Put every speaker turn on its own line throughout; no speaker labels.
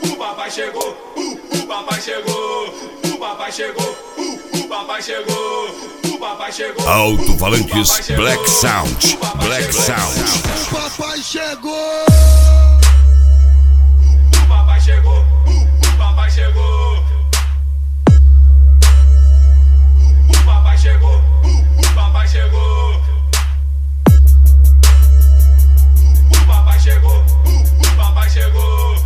o papai chegou, o papai chegou, o papai chegou, o papai chegou, o papai chegou.
Alto-falantes Black Sound, Black Sound.
O papai chegou.
O papai chegou, o papai chegou. O papai chegou, o papai chegou. O papai chegou, o papai chegou.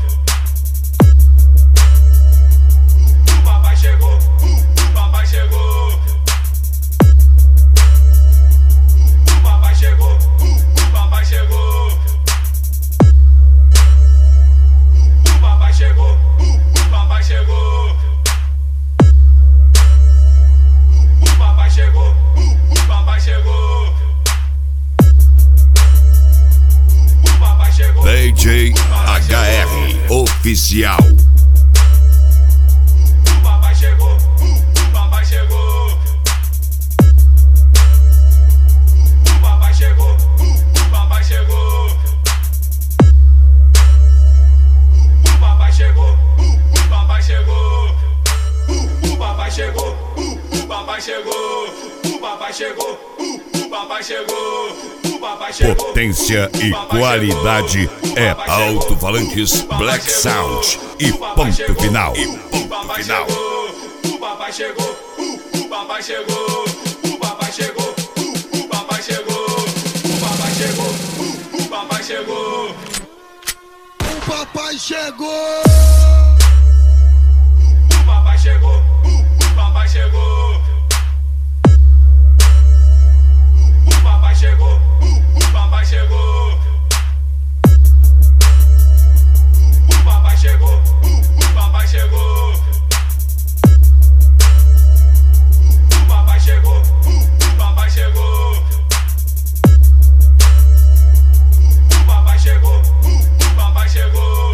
O papai chegou, o papai chegou. O papai chegou, o papai chegou. O papai chegou, o papai chegou. O papai chegou, o papai chegou. O papai chegou.
DJ HR Oficial.
O papai chegou, o papai chegou. O papai chegou, o papai chegou. O papai chegou, o papai chegou. O papai chegou, o papai chegou. O papai chegou, o papai chegou. O papai chegou.
Potência e qualidade é Alto-falantes Black Sound. E ponto final. E ponto final.
O papai chegou, o papai chegou. O papai chegou, o papai chegou. O papai chegou, o papai chegou.
O papai chegou.
O papai chegou, o papai chegou. O papai chegou, o papai chegou. O papai chegou, o papai chegou. O papai chegou, o papai chegou. O papai chegou, o papai chegou.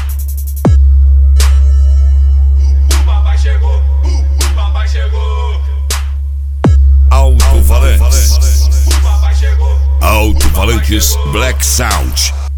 O papai chegou, o papai chegou.
Alto-falantes.
O papai chegou.
Alto-falantes Black Sound.